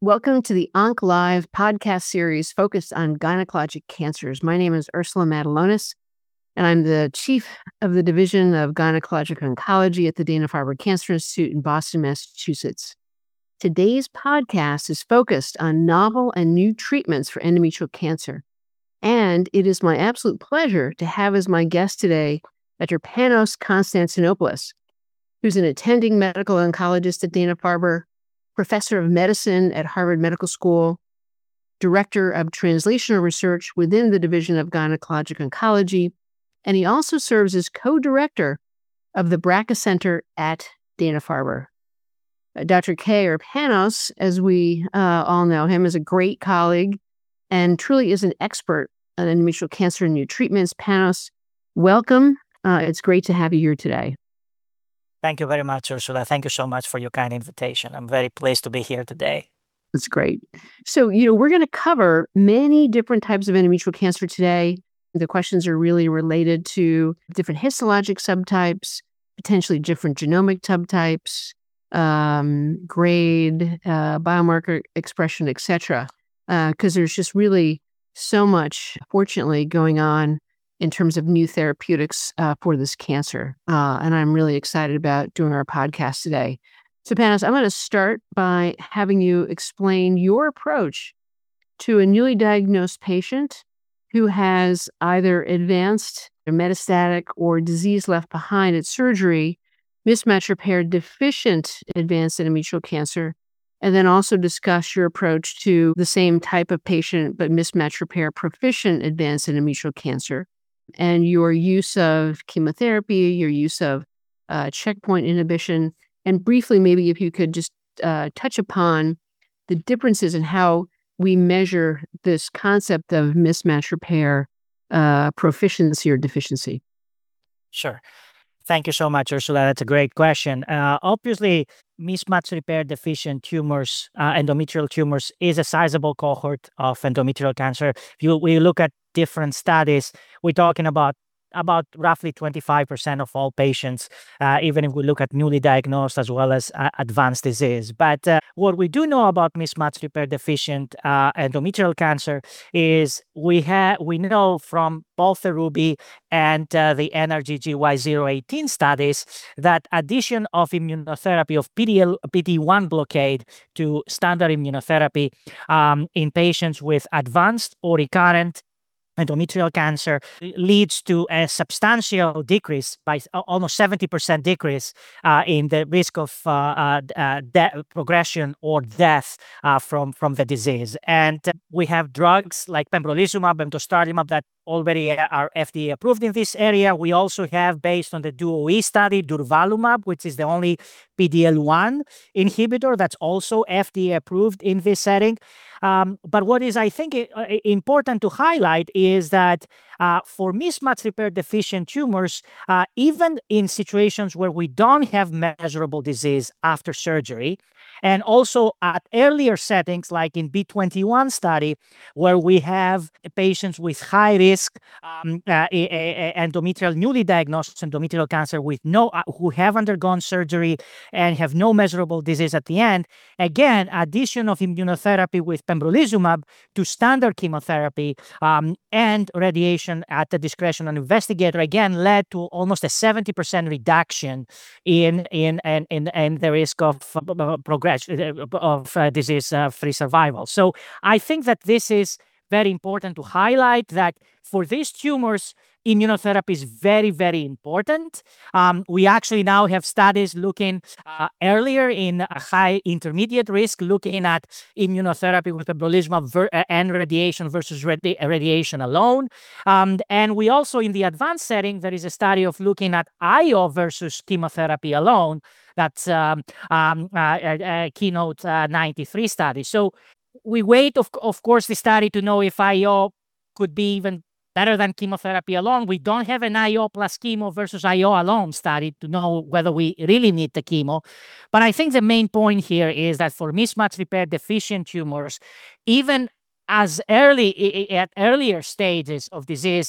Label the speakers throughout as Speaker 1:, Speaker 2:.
Speaker 1: Welcome to the OncLive podcast series focused on gynecologic cancers. My name is Ursula Matulonis, and I'm the chief of the Division of Gynecologic Oncology at the Dana-Farber Cancer Institute in Boston, Massachusetts. Today's podcast is focused on novel and new treatments for endometrial cancer. And it is my absolute pleasure to have as my guest today Dr. Panos Konstantinopoulos, who's an attending medical oncologist at Dana-Farber, professor of medicine at Harvard Medical School, director of translational research within the Division of Gynecologic Oncology, and he also serves as co-director of the BRCA Center at Dana-Farber. Dr. K, or Panos, as we all know him, is a great colleague and truly is an expert on endometrial cancer and new treatments. Panos, welcome. It's great to have you here today.
Speaker 2: Thank you very much, Ursula. Thank you so much for your kind invitation. I'm very pleased to be here today.
Speaker 1: That's great. So, we're going to cover many different types of endometrial cancer today. The questions are really related to different histologic subtypes, potentially different genomic subtypes, grade, biomarker expression, etc. Because there's just really so much, fortunately, going on in terms of new therapeutics for this cancer. And I'm really excited about doing our podcast today. So Panos, I'm going to start by having you explain your approach to a newly diagnosed patient who has either advanced or metastatic or disease left behind at surgery, mismatch repair deficient advanced endometrial cancer, and then also discuss your approach to the same type of patient but mismatch repair proficient advanced endometrial cancer, and your use of chemotherapy, your use of checkpoint inhibition, and briefly, maybe if you could just touch upon the differences in how we measure this concept of mismatch repair proficiency or deficiency.
Speaker 2: Sure. Thank you so much, Ursula. That's a great question. Obviously, mismatch repair deficient tumors, endometrial tumors, is a sizable cohort of endometrial cancer. If we look at different studies, we're talking about roughly 25% of all patients, even if we look at newly diagnosed as well as advanced disease. But what we do know about mismatch repair deficient endometrial cancer is we know from both the RUBY and the NRG-GY018 studies that addition of immunotherapy of PD-1 blockade to standard immunotherapy in patients with advanced or recurrent endometrial cancer leads to a substantial decrease, by almost 70% decrease in the risk of progression or death from the disease. And we have drugs like pembrolizumab and dostarlimab that already are FDA approved in this area. We also have, based on the DUO-E study, durvalumab, which is the only PD-L1 inhibitor that's also FDA approved in this setting. But what is, I think, important to highlight is that for mismatch repair deficient tumors, even in situations where we don't have measurable disease after surgery, and also at earlier settings like in B21 study, where we have patients with high risk endometrial, newly diagnosed endometrial cancer with who have undergone surgery and have no measurable disease at the end. Again, addition of immunotherapy with pembrolizumab to standard chemotherapy and radiation at the discretion of investigator again led to almost a 70% reduction in the risk of progression of disease-free survival. So I think that this is very important to highlight, that for these tumors, immunotherapy is very, very important. We actually now have studies looking earlier in a high intermediate risk, looking at immunotherapy with pembrolizumab and radiation versus radiation alone. And we also, in the advanced setting, there is a study of looking at IO versus chemotherapy alone. That's Keynote 93 study. So we wait, of course, the study to know if IO could be even better than chemotherapy alone. We don't have an IO plus chemo versus IO alone study to know whether we really need the chemo. But I think the main point here is that for mismatch repair deficient tumors, even as earlier stages of disease,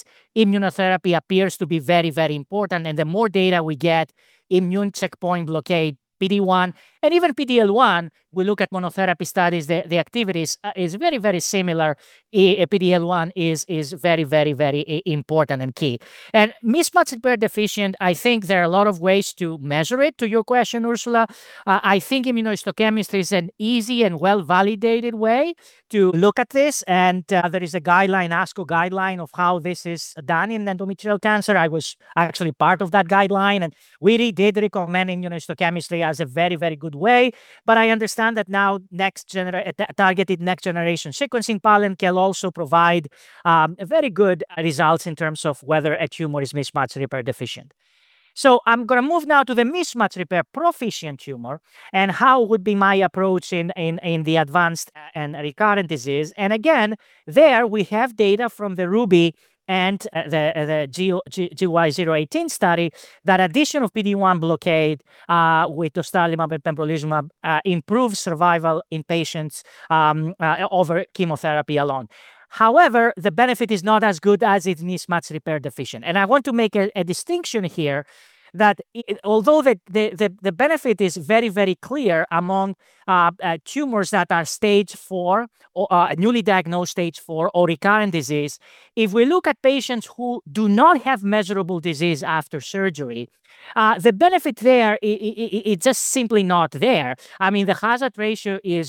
Speaker 2: immunotherapy appears to be very, very important. And the more data we get, immune checkpoint blockade, PD-1 and even PD-L1. We look at monotherapy studies, the activities is very, very similar. PD-L1 is very, very, very important and key. And mismatch repair deficient, I think there are a lot of ways to measure it. To your question, Ursula, I think immunohistochemistry is an easy and well-validated way to look at this. And there is a guideline, ASCO guideline, of how this is done in endometrial cancer. I was actually part of that guideline, and we did recommend immunohistochemistry as a very, very good way. But I understand that now targeted next generation sequencing panel can also provide very good results in terms of whether a tumor is mismatch repair deficient. So I'm going to move now to the mismatch repair proficient tumor and how would be my approach in the advanced and recurrent disease. And again, there we have data from the RUBY and the GY018 study that addition of PD-1 blockade with dostarlimab and pembrolizumab improves survival in patients over chemotherapy alone. However, the benefit is not as good as it mismatch repair deficient. And I want to make a distinction here that although the benefit is very, very clear among tumors that are stage 4 or newly diagnosed stage 4 or recurrent disease, if we look at patients who do not have measurable disease after surgery, the benefit there it's just simply not there. I mean, the hazard ratio is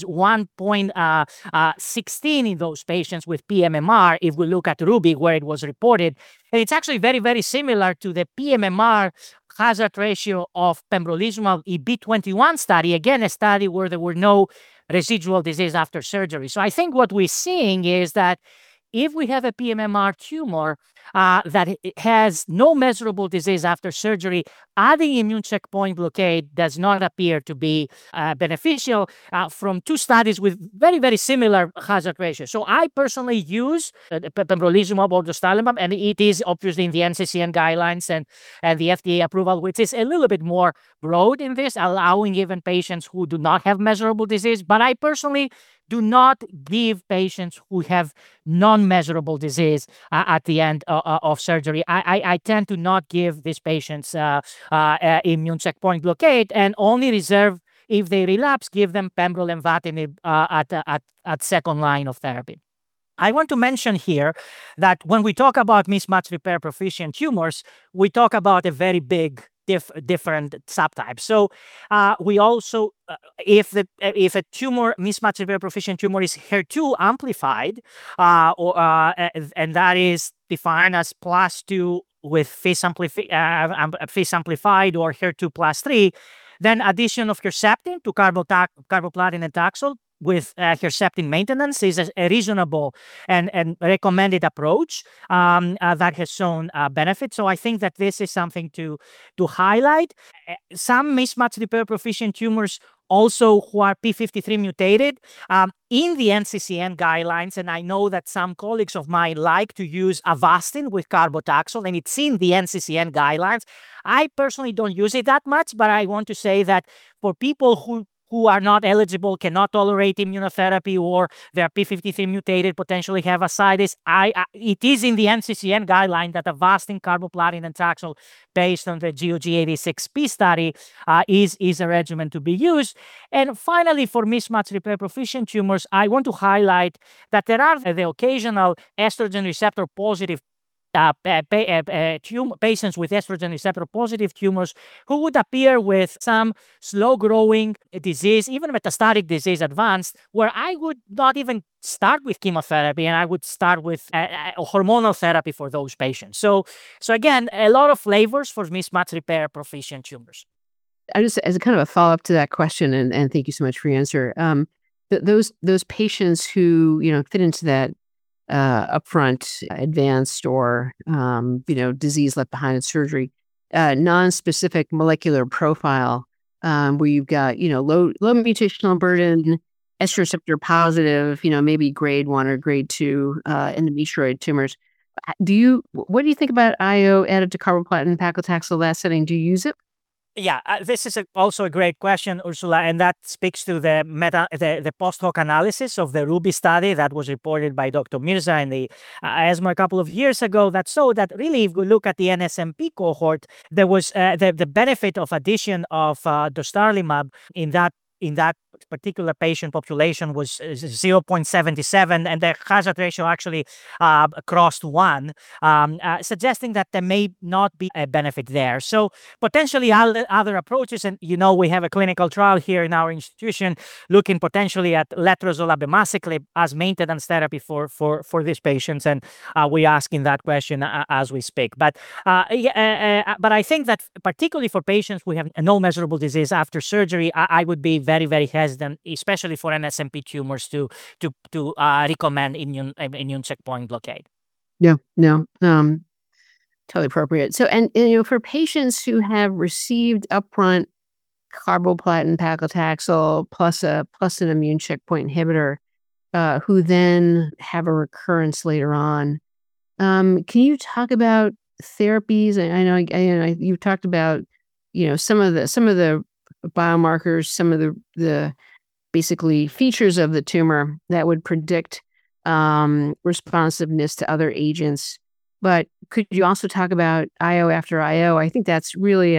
Speaker 2: 1.16 in those patients with pMMR if we look at RUBY where it was reported. And it's actually very, very similar to the pMMR hazard ratio of pembrolizumab EB21 study, again, a study where there were no residual disease after surgery. So I think what we're seeing is that if we have a pMMR tumor that has no measurable disease after surgery, adding immune checkpoint blockade does not appear to be beneficial from two studies with very, very similar hazard ratios. So I personally use pembrolizumab or dostarlimab, and it is obviously in the NCCN guidelines and the FDA approval, which is a little bit more broad in this, allowing even patients who do not have measurable disease. But I personally do not give patients who have non-measurable disease at the end of surgery. I tend to not give these patients immune checkpoint blockade and only reserve, if they relapse, give them pembrolizumab at second line of therapy. I want to mention here that when we talk about mismatch repair proficient tumors, we talk about a very big different subtypes. So we also, if a tumor, mismatch repair proficient tumor is HER2 amplified, and that is defined as +2 with FIS amplified or HER2 +3, then addition of Herceptin to carboplatin and Taxol with Herceptin maintenance is a reasonable and recommended approach that has shown benefit. So I think that this is something to highlight. Some mismatch repair proficient tumors also who are P53 mutated in the NCCN guidelines, and I know that some colleagues of mine like to use Avastin with carbotaxol, and it's in the NCCN guidelines. I personally don't use it that much, but I want to say that for people who are not eligible, cannot tolerate immunotherapy, or they're P53 mutated, potentially have ascites, it is in the NCCN guideline that Avastin, carboplatin, and Taxol, based on the GOG86P study, is a regimen to be used. And finally, for mismatch repair proficient tumors, I want to highlight that there are the occasional estrogen receptor positive patients with estrogen receptor positive tumors who would appear with some slow growing disease, even metastatic disease advanced, where I would not even start with chemotherapy and I would start with hormonal therapy for those patients. So again, a lot of flavors for mismatch repair proficient tumors.
Speaker 1: I just, as a kind of a follow up to that question, and thank you so much for your answer. Those patients who fit into that upfront advanced or disease left behind in surgery, non-specific molecular profile, where you've got low mutational burden, estrogen receptor positive, maybe grade 1 or grade 2 endometrioid tumors. What do you think about IO added to carboplatin and paclitaxel last setting? Do you use it?
Speaker 2: Yeah, this is also a great question, Ursula, and that speaks to the post hoc analysis of the Ruby study that was reported by Dr. Mirza in the ESMO a couple of years ago. That showed that really, if we look at the NSMP cohort, there was the benefit of addition of dostarlimab in that particular patient population was 0.77, and the hazard ratio actually crossed 1, suggesting that there may not be a benefit there. So potentially other approaches, and we have a clinical trial here in our institution looking potentially at letrozole abemaciclib as maintenance therapy for these patients, and we asking that question as we speak. But but I think that particularly for patients who have no measurable disease after surgery, I would be very, very hesitant, especially for NSMP tumors, to recommend immune checkpoint blockade.
Speaker 1: Yeah, no, totally appropriate. So, and for patients who have received upfront carboplatin paclitaxel plus an immune checkpoint inhibitor, who then have a recurrence later on, can you talk about therapies? I know you've talked about some of the biomarkers, some of the basically features of the tumor that would predict responsiveness to other agents. But could you also talk about IO after IO? I think that's really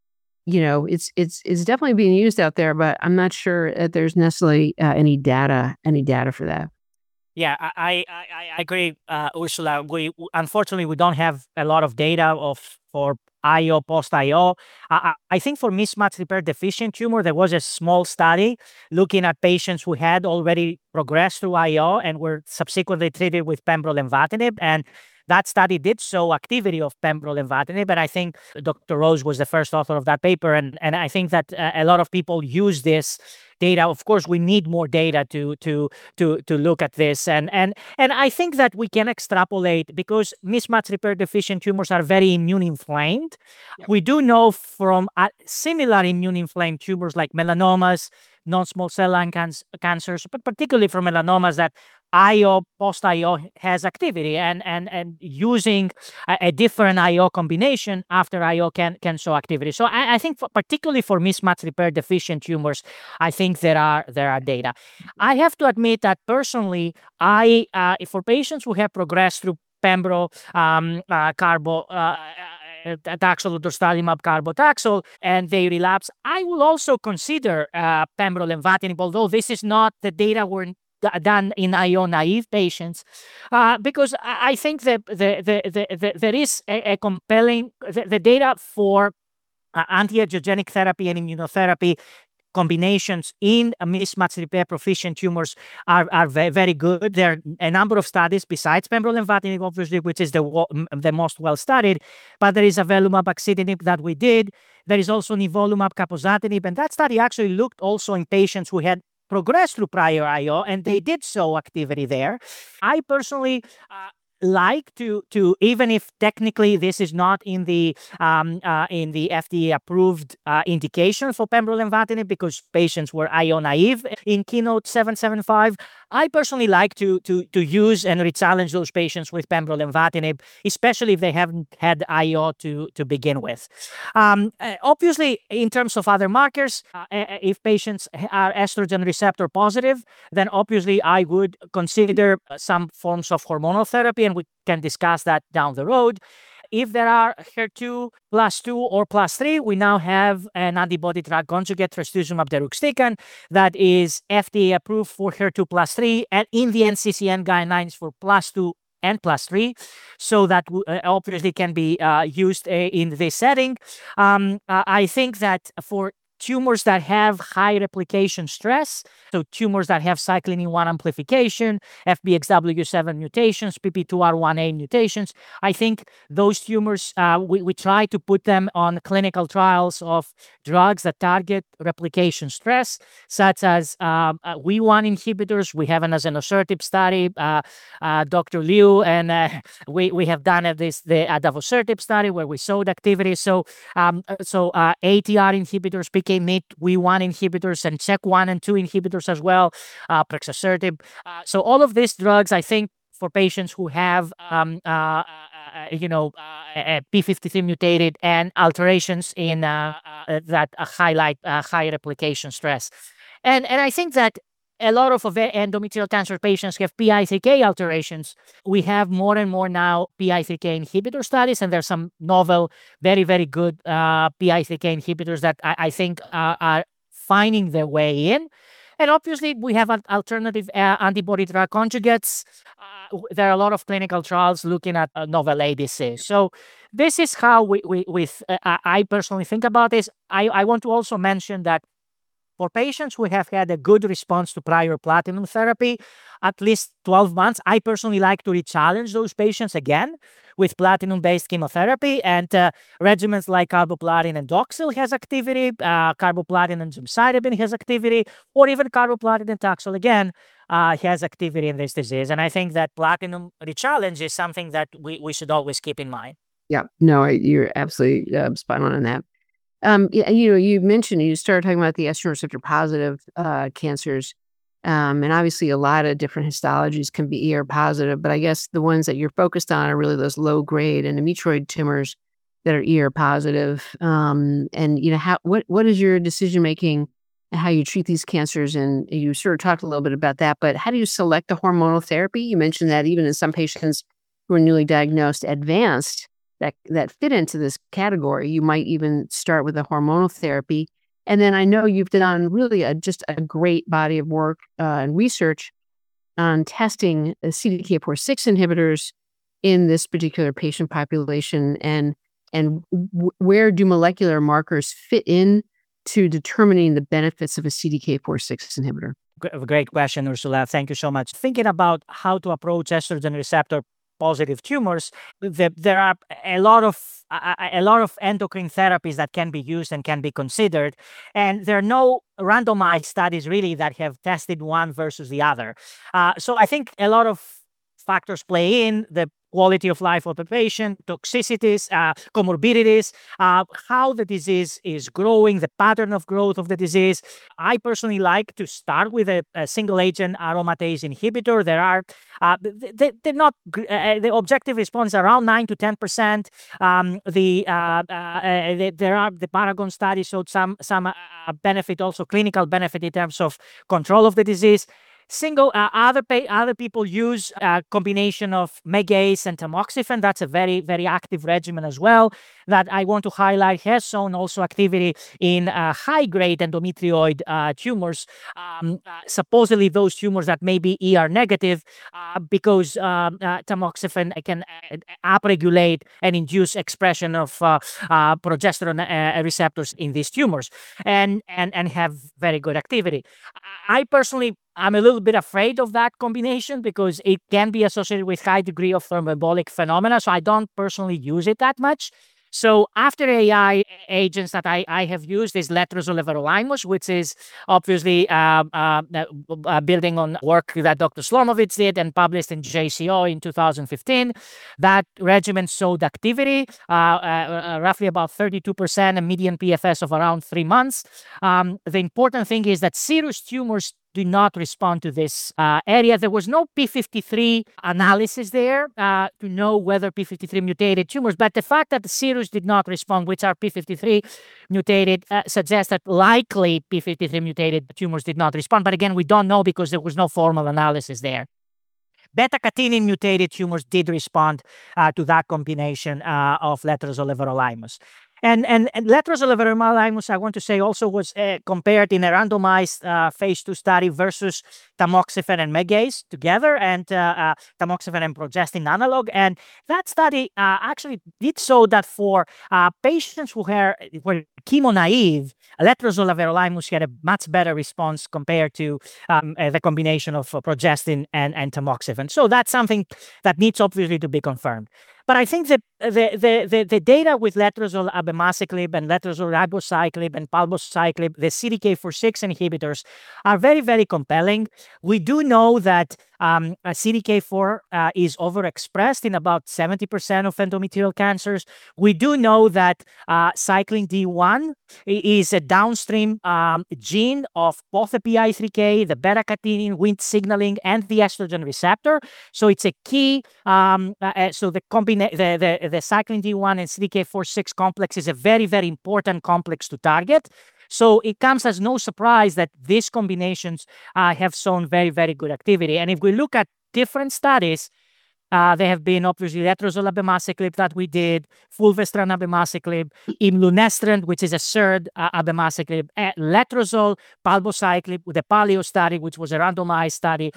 Speaker 1: it's definitely being used out there, but I'm not sure that there's necessarily any data for that.
Speaker 2: Yeah, I agree, Ursula. Unfortunately we don't have a lot of data for IO post IO. I think for mismatch repair deficient tumor there was a small study looking at patients who had already progressed through IO and were subsequently treated with pembrolizumab, and that study did show activity of pembrolizumab, and I think Dr. Rose was the first author of that paper, and I think that a lot of people use this data. Of course, we need more data to look at this, and I think that we can extrapolate because mismatch repair deficient tumors are very immune inflamed.
Speaker 1: Yep.
Speaker 2: We do know from similar immune inflamed tumors like melanomas, non-small cell lung cancers, but particularly for melanomas, that IO post IO has activity, and using a different IO combination after IO can show activity. So I think particularly for mismatch repair deficient tumors, I think there are data. I have to admit that personally, for patients who have progressed through pembro carbo Taxol, dostarlimab, carbotaxol, and they relapse, I will also consider pembrolizumab, although this is not the data were done in IO naive patients, because I think that there is a compelling the data for anti-angiogenic therapy and immunotherapy combinations in mismatch repair proficient tumors are very, very good. There are a number of studies besides pembrolizumab, obviously, which is the most well studied, but there is avelumab axitinib that we did. There is also nivolumab cabozantinib, and that study actually looked also in patients who had progressed through prior IO, and they did show activity there. I personally like to even if technically this is not in the FDA approved indication for pembrolizumab because patients were IO naive in Keynote 775. I personally like to use and re-challenge those patients with pembrolizumab, especially if they haven't had IO to begin with. Obviously, in terms of other markers, if patients are estrogen receptor positive, then obviously I would consider some forms of hormonal therapy, and we can discuss that down the road. If there are HER2 +2 or +3, we now have an antibody drug conjugate, trastuzumab deruxtecan, that is FDA approved for HER2 +3 and in the NCCN guidelines for +2 and +3, so that obviously can be used in this setting. I think that for tumors that have high replication stress, so tumors that have cyclin E1 amplification, FBXW7 mutations, PP2R1A mutations, I think those tumors, we try to put them on clinical trials of drugs that target replication stress, such as WEE1 inhibitors. We have an azenosertib study, Dr. Liu, and we have done the adavosertib study where we showed activity. So ATR inhibitors, PKMYT, WEE1 inhibitors, and CHEK1 and 2 inhibitors as well, prexasertib. So all of these drugs, I think, for patients who have p53 mutated and alterations in that highlight high replication stress. And I think that a lot of endometrial cancer patients have PI3K alterations. We have more and more now PI3K inhibitor studies, and there's some novel, very, very good PI3K inhibitors that I think are finding their way in. And obviously, we have alternative antibody drug conjugates. There are a lot of clinical trials looking at novel ADCs. So this is how I personally think about this. I want to also mention that for patients who have had a good response to prior platinum therapy, at least 12 months, I personally like to re-challenge those patients again with platinum-based chemotherapy, and regimens like carboplatin and Doxil has activity, carboplatin and gemcitabine has activity, or even carboplatin and Taxol again has activity in this disease. And I think that platinum re-challenge is something that we should always keep in mind.
Speaker 1: Yeah, no, you're absolutely spot on that. You mentioned you started talking about the estrogen receptor positive cancers, and obviously a lot of different histologies can be ER positive, but I guess the ones that you're focused on are really those low grade endometrioid tumors that are ER positive. And what is your decision making and how you treat these cancers? And you sort of talked a little bit about that, but how do you select a hormonal therapy? You mentioned that even in some patients who are newly diagnosed advanced that fit into this category, you might even start with a hormonal therapy. And then I know you've done really just a great body of work and research on testing CDK4/6 inhibitors in this particular patient population, and where do molecular markers fit in to determining the benefits of a CDK4/6 inhibitor?
Speaker 2: Great question, Ursula. Thank you so much. Thinking about how to approach estrogen receptor positive tumors, there are a lot of endocrine therapies that can be used and can be considered, and there are no randomized studies really that have tested one versus the other. So I think a lot of factors play in: the quality of life of the patient, toxicities, comorbidities, how the disease is growing, the pattern of growth of the disease. I personally like to start with a single agent aromatase inhibitor. There are they're not the objective response around 9 to 10%. There are the Paragon study showed some benefit, also clinical benefit in terms of control of the disease. Other people use a combination of Megace and tamoxifen. That's a very, very active regimen as well that I want to highlight. Has shown also activity in high-grade endometrioid tumors, supposedly those tumors that may be ER negative, because tamoxifen can upregulate and induce expression of progesterone receptors in these tumors, and have very good activity. I'm a little bit afraid of that combination because it can be associated with high degree of thromboembolic phenomena, so I don't personally use it that much. So after AI agents that I have used is letrozole everolimus, which is obviously building on work that Dr. Slomovitz did and published in JCO in 2015. That regimen showed activity, roughly about 32%, a median PFS of around 3 months. The important thing is that serous tumors do not respond to this area. There was no p53 analysis there to know whether p53 mutated tumors, but the fact that the serous did not respond, which are p53 mutated, suggests that likely p53 mutated tumors did not respond. But again, we don't know because there was no formal analysis there. Beta-catenin mutated tumors did respond to that combination of letrozole everolimus. And letrozole everolimus, I want to say, also was compared in a randomized phase 2 study versus tamoxifen and Megace together, and tamoxifen and progestin analog. And that study actually did show that for patients who were chemo naive, letrozole everolimus had a much better response compared to the combination of progestin and tamoxifen. So that's something that needs obviously to be confirmed. But I think that the data with letrozole abemaciclib and letrozole ribociclib and palbociclib, the CDK4/6 inhibitors, are very, very compelling. We do know that CDK4 is overexpressed in about 70% of endometrial cancers. We do know that cyclin D1 is a downstream gene of both the PI3K, the beta-catenin, Wnt signaling, and the estrogen receptor. So it's a key. So the cyclin D1 and CDK4/6 complex is a very, very important complex to target. So it comes as no surprise that these combinations have shown very, very good activity. And if we look at different studies, there have been obviously letrozole abemaciclib that we did, fulvestrant abemaciclib, imlunestrant, which is a SERD abemaciclib, letrozole, palbociclib with the PALEO study, which was a randomized study.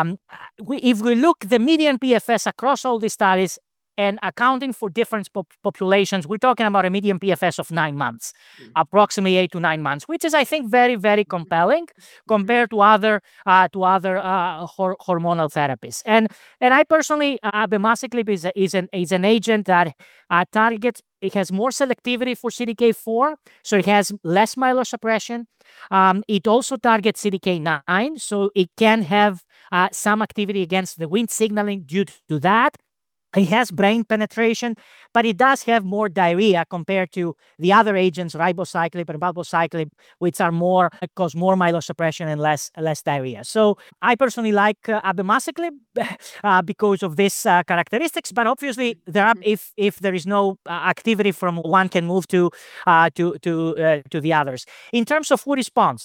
Speaker 2: If we look the median PFS across all these studies and accounting for different populations, we're talking about a median PFS of 9 months, approximately 8 to 9 months, which is, I think, very, very compelling compared to other hormonal therapies. And I personally, abemaciclib is an agent that targets. It has more selectivity for CDK4, so it has less myelosuppression. It also targets CDK9, so it can have some activity against the Wnt signaling due to that. It has brain penetration, but it does have more diarrhea compared to the other agents, ribociclib and palbociclib, which cause more myelosuppression and less diarrhea. So I personally like abemaciclib because of these characteristics. But obviously, if there is no activity from one, can move to the others. In terms of who responds,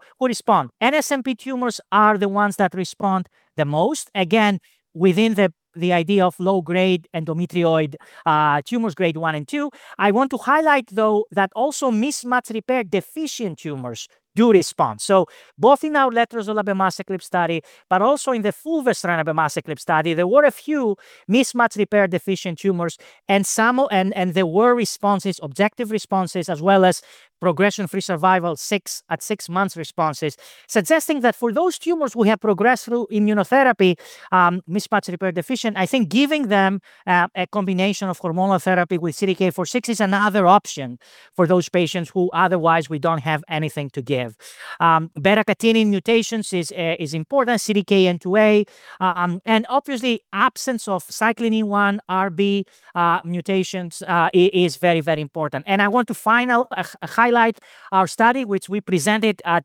Speaker 2: NSMP tumors are the ones that respond the most. Again, within the idea of low-grade endometrioid tumors, grade 1 and 2. I want to highlight, though, that also mismatch repair deficient tumors do respond. So both in our letrozole abemaciclib study, but also in the fulvestrant abemaciclib study, there were a few mismatch repair deficient tumors, and there were responses, objective responses, as well as progression-free survival at 6 months responses, suggesting that for those tumors who have progressed through immunotherapy, mismatch repair deficient, I think giving them a combination of hormonal therapy with CDK4/6 is another option for those patients who otherwise we don't have anything to give. Beta-catenin mutations is important, CDKN2A, and obviously absence of cyclin E1, RB mutations is very, very important. And I want to highlight our study, which we presented at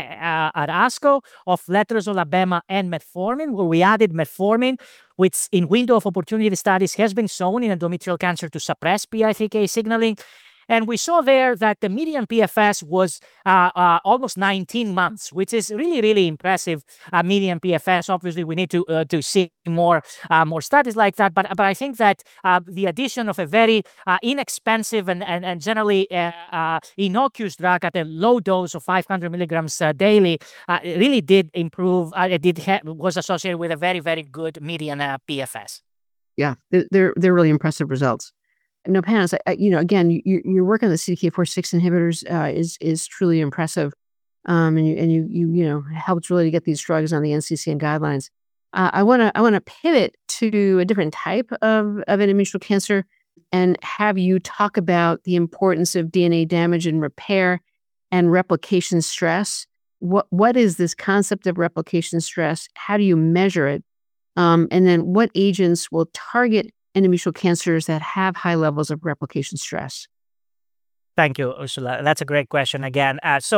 Speaker 2: ASCO, of letrozole, abema, and metformin, where we added metformin, which in window of opportunity studies has been shown in endometrial cancer to suppress PI3K signaling. And we saw there that the median PFS was almost 19 months, which is really, really impressive median PFS. Obviously, we need to see more studies like that. But I think that the addition of a very inexpensive and generally innocuous drug at a low dose of 500 milligrams daily really did improve. Was associated with a very, very good median PFS.
Speaker 1: Yeah, they're really impressive results. No, Panos, again, your work on the CDK4/6 inhibitors is truly impressive, and you helped really to get these drugs on the NCCN guidelines. I want to pivot to a different type of endometrial cancer and have you talk about the importance of DNA damage and repair and replication stress. What is this concept of replication stress? How do you measure it? And then what agents will target endometrial cancers that have high levels of replication stress?
Speaker 2: Thank you, Ursula. That's a great question again.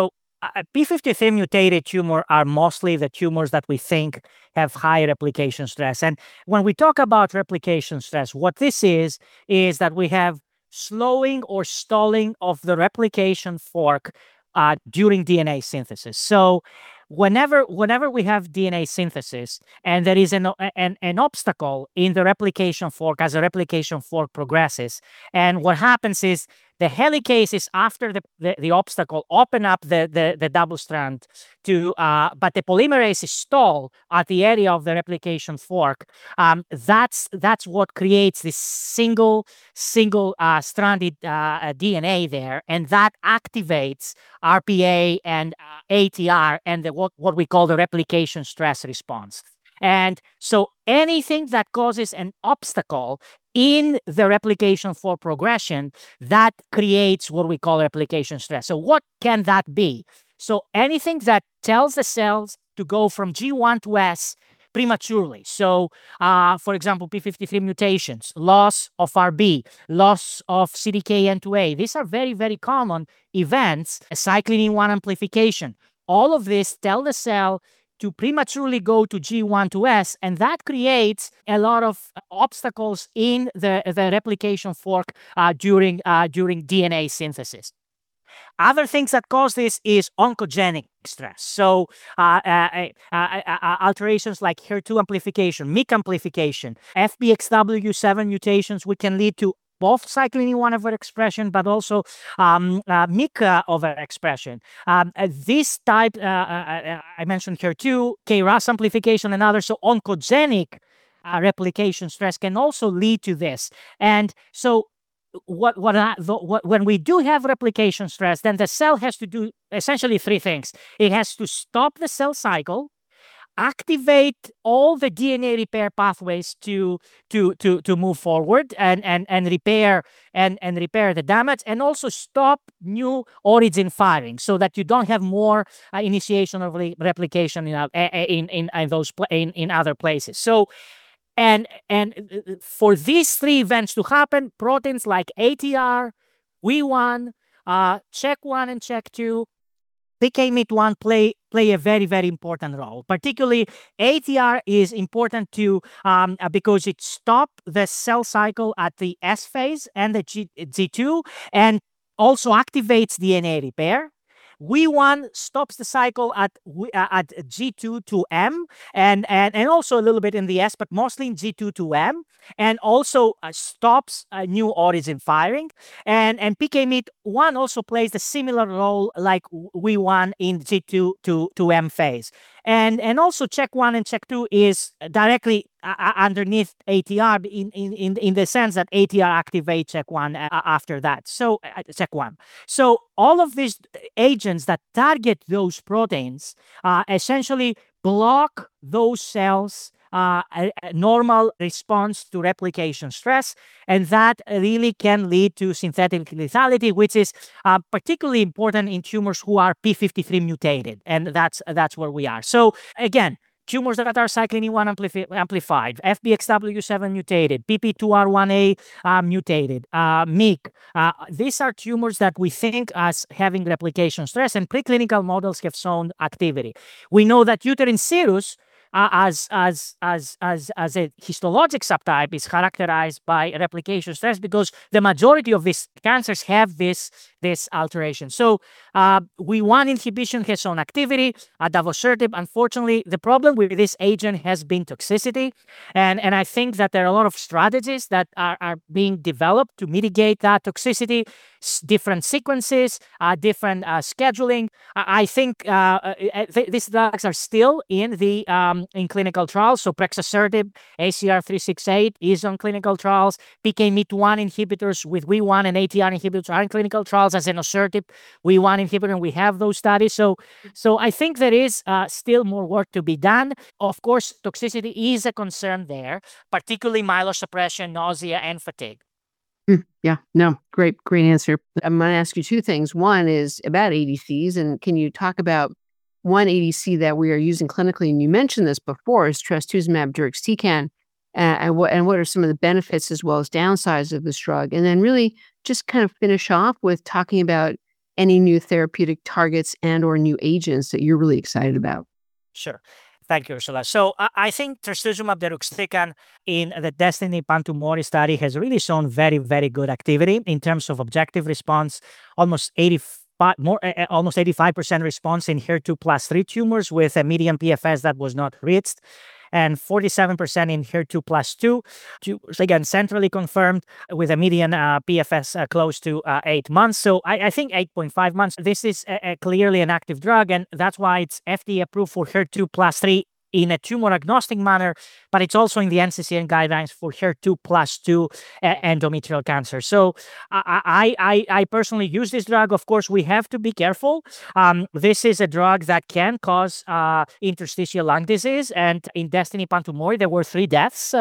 Speaker 2: P53 mutated tumor are mostly the tumors that we think have high replication stress. And when we talk about replication stress, what this is that we have slowing or stalling of the replication fork during DNA synthesis. So whenever we have DNA synthesis and there is an obstacle in the replication fork as the replication fork progresses, and what happens is the helicases after the obstacle open up the double strand but the polymerase is stalled at the area of the replication fork. That's what creates this single stranded DNA there, and that activates RPA and ATR and what we call the replication stress response. And so anything that causes an obstacle in the replication fork progression, that creates what we call replication stress. So what can that be? So anything that tells the cells to go from G1 to S prematurely. So, for example, P53 mutations, loss of RB, loss of CDKN2A. These are very, very common events. Cyclin E1 amplification. All of this tell the cell to prematurely go to G1 to S, and that creates a lot of obstacles in the replication fork during DNA synthesis. Other things that cause this is oncogenic stress. So alterations like HER2 amplification, MYC amplification, FBXW7 mutations, which can lead to both cyclin E1 overexpression, but also MYC overexpression. This type, I mentioned HER2, KRAS amplification, and others. So oncogenic replication stress can also lead to this. And so when we do have replication stress, then the cell has to do essentially three things. It has to stop the cell cycle, activate all the DNA repair pathways to move forward and repair the damage, and also stop new origin firing so that you don't have more initiation of replication in other places. So. And for these three events to happen, proteins like ATR, WEE1, CHEK1 and CHEK2, PKMYT1 play a very, very important role. Particularly, ATR is important because it stops the cell cycle at the S phase and the G2, and also activates DNA repair. WEE1 stops the cycle at G2 to M, and also a little bit in the S, but mostly in G2 to M, and also stops new origin firing. And PKMYT1 also plays a similar role like WEE1 in G2 to M phase. And also CHEK1 and CHEK2 is directly underneath ATR in the sense that ATR activates CHEK1 after that. So CHEK1. So all of these agents that target those proteins essentially block those cells' a normal response to replication stress, and that really can lead to synthetic lethality, which is particularly important in tumors who are P53 mutated, and that's where we are. So again, tumors that are cyclin E1 amplified, FBXW7 mutated, PP2R1A mutated, MYC. These are tumors that we think as having replication stress, and preclinical models have shown activity. We know that uterine serous as a histologic subtype is characterized by replication stress because the majority of these cancers have this alteration. So WEE1 inhibition has shown activity. Adavosertib, unfortunately, the problem with this agent has been toxicity, and I think that there are a lot of strategies that are being developed to mitigate that toxicity, different sequences, different scheduling. I think these drugs are still in clinical trials. So prexasertib, ACR368 is on clinical trials. PKMYT1 inhibitors with WEE1 and ATR inhibitors are in clinical trials. As enosertib, WEE1 inhibitor, and we have those studies. So I think there is still more work to be done. Of course, toxicity is a concern there, particularly myelosuppression, nausea, and fatigue.
Speaker 1: Yeah, no, great answer. I'm going to ask you two things. One is about ADCs, and can you talk about one ADC that we are using clinically, and you mentioned this before, is trastuzumab deruxtecan, and what are some of the benefits as well as downsides of this drug? And then really just kind of finish off with talking about any new therapeutic targets and or new agents that you're really excited about.
Speaker 2: Sure. Thank you, Ursula. So I think trastuzumab deruxtecan in the Destiny Pantumori study has really shown very, very good activity in terms of objective response, almost 85% response in HER2 plus 3 tumors with a median PFS that was not reached, and 47% in HER2 plus 2, again, centrally confirmed with a median PFS close to 8 months. So I think 8.5 months. This is clearly an active drug, and that's why it's FDA approved for HER2 plus 3 in a tumor-agnostic manner, but it's also in the NCCN guidelines for HER2+2 endometrial cancer. So I personally use this drug. Of course, we have to be careful. This is a drug that can cause interstitial lung disease, and in DESTINY-PanTumori, there were 3 deaths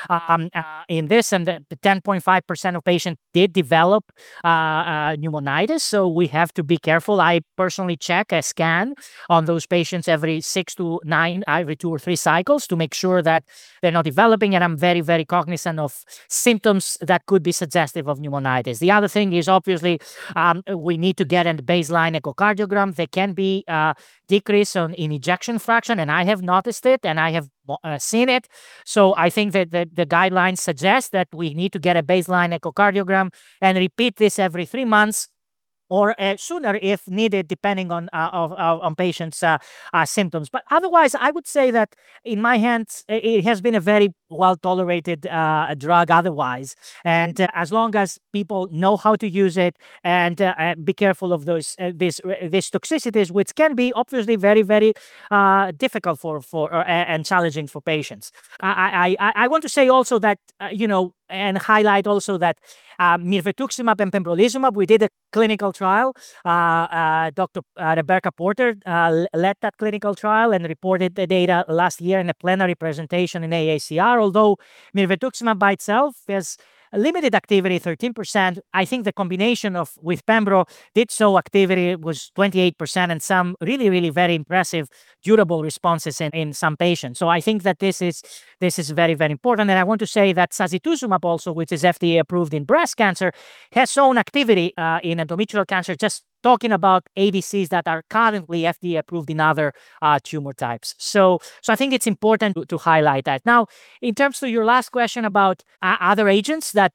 Speaker 2: in this, and the 10.5% of patients did develop pneumonitis. So we have to be careful. I personally check a scan on those patients every 6 to 9, every 2 or 3 cycles to make sure that they're not developing, and I'm very, very cognizant of symptoms that could be suggestive of pneumonitis. The other thing is obviously we need to get a baseline echocardiogram. There can be decrease in ejection fraction, and I have noticed it, and I have seen it. So I think that the guidelines suggest that we need to get a baseline echocardiogram and repeat this every 3 months, or sooner if needed, depending on patients' symptoms. But otherwise, I would say that in my hands, it has been a very well-tolerated drug otherwise. And as long as people know how to use it and be careful of these toxicities, which can be obviously very, very difficult and challenging for patients. I want to say also that, and highlight also that mirvetuximab and pembrolizumab, we did a clinical trial. Dr. Rebecca Porter led that clinical trial and reported the data last year in a plenary presentation in AACR. Although mirvetuximab by itself has limited activity, 13%, I think the combination with pembro did show activity was 28%, and some really, really very impressive durable responses in some patients. So I think that this is very, very important. And I want to say that sacituzumab also, which is FDA approved in breast cancer, has shown activity in endometrial cancer, just talking about ADCs that are currently FDA approved in other tumor types. So I think it's important to highlight that. Now, in terms of your last question about other agents that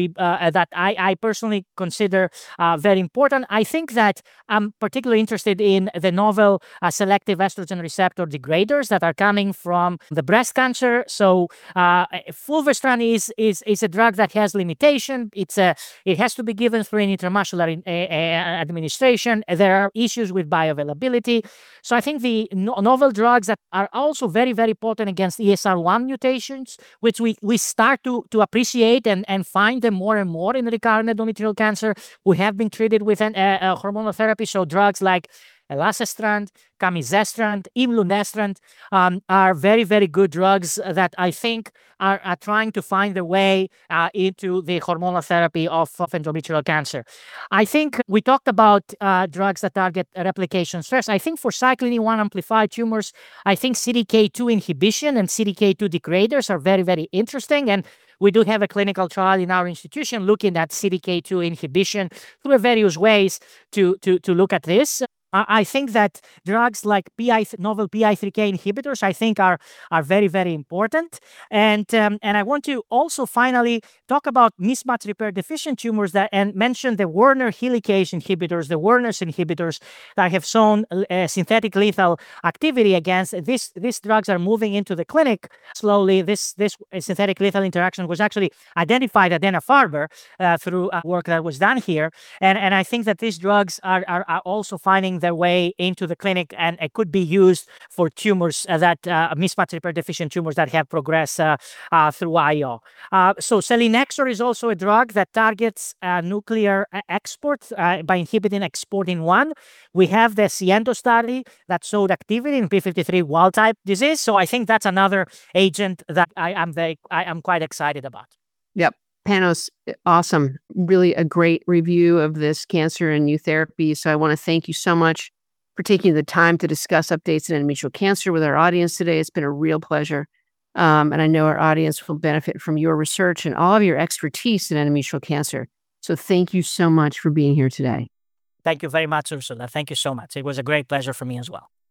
Speaker 2: I personally consider very important, I think that I'm particularly interested in the novel selective estrogen receptor degraders that are coming from the breast cancer. So fulvestrant is a drug that has limitation. It has to be given through an intramuscular administration. There are issues with bioavailability. So I think the novel drugs that are also very, very potent against ESR1 mutations, which we start to appreciate and find them more and more in recurrent endometrial cancer, who have been treated with hormonal therapy. So drugs like elacestrant, camizestrant, imlunestrant are very, very good drugs that I think are trying to find their way into the hormonal therapy of endometrial cancer. I think we talked about drugs that target replication stress. I think for cyclin E1 amplified tumors, I think CDK2 inhibition and CDK2 degraders are very, very interesting. And we do have a clinical trial in our institution looking at CDK2 inhibition through various ways to look at this. I think that drugs like novel PI3K inhibitors, I think are very, very important. And I want to also finally talk about mismatch repair deficient tumors and mention the Werner helicase inhibitors, the Werner's inhibitors that have shown synthetic lethal activity against these drugs are moving into the clinic slowly. This synthetic lethal interaction was actually identified at Dana-Farber through work that was done here. And I think that these drugs are also finding their way into the clinic, and it could be used for tumors that mismatch repair deficient tumors that have progressed through IO. So selinexor is also a drug that targets nuclear export by inhibiting exportin 1. We have the SIENDO study that showed activity in p53 wild type disease. So I think that's another agent that I am quite excited about.
Speaker 1: Yep. Panos, awesome. Really a great review of this cancer and new therapy. So I want to thank you so much for taking the time to discuss updates in endometrial cancer with our audience today. It's been a real pleasure. And I know our audience will benefit from your research and all of your expertise in endometrial cancer. So thank you so much for being here today.
Speaker 2: Thank you very much, Ursula. Thank you so much. It was a great pleasure for me as well.